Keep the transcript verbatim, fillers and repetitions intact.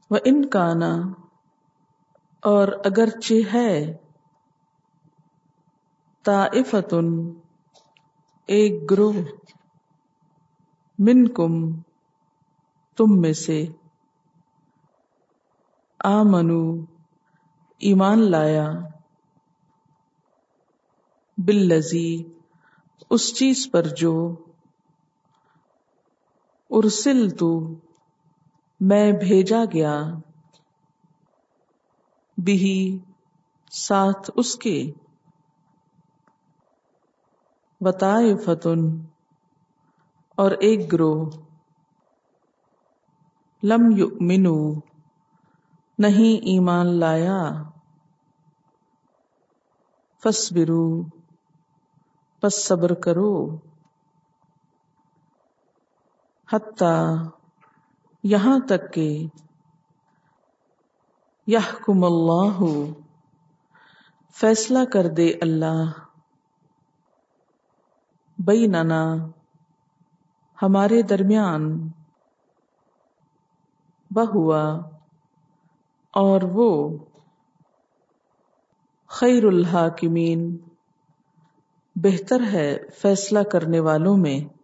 وَإِنْ كَانَ اور اگرچہ ہے طائفتٌ ایک گروہ منکم تم میں سے آمنو ایمان لایا بالذی اس چیز پر جو ارسلتو میں بھیجا گیا بہی ساتھ اس کے وطائفتن اور ایک گروہ لم یؤمنو نہیں ایمان لایا فاصبرو پس صبر کرو حتی یہاں تک کہ یحکم اللہ فیصلہ کر دے اللہ بیننا ہمارے درمیان وہوا اور وہ خیر الحاکمین بہتر ہے فیصلہ کرنے والوں میں